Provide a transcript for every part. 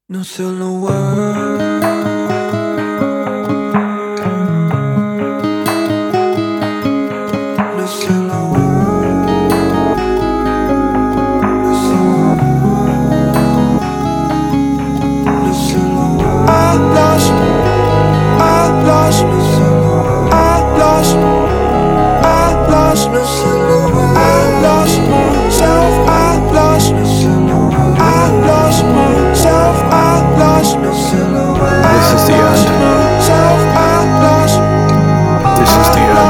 No silhouette. No silhouette. No silhouette. No silhouette. I lost no silhouette. I lost no silhouette. I lost myself. I lost no silhouette. I lost myself. I lost no silhouette. This is the end. This is the end.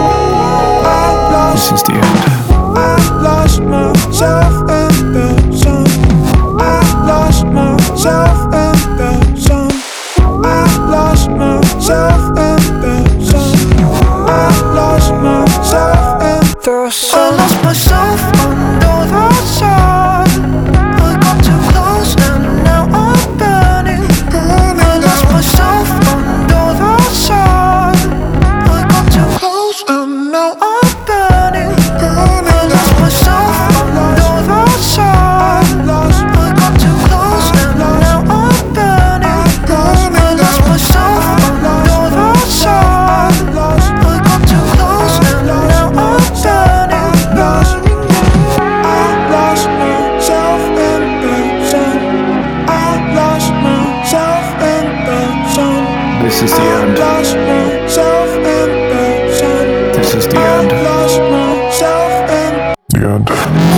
This is the end. I lost myself in the sun. I lost myself in the sun. I lost myself in the sun. I lost myself in the sun. I lost myself under the sun. I got too close and now I'm burning. I lost myself under the sun. I got too close and now I'm burning. I lost myself under the sun. I got too close and now I'm burning. I lost myself under the sun. I got too close and now I'm burning. I lost myself in the sun. I lost myself in the sun. This is the end. Lost myself in the sun. This is the end. Lost myself in The end.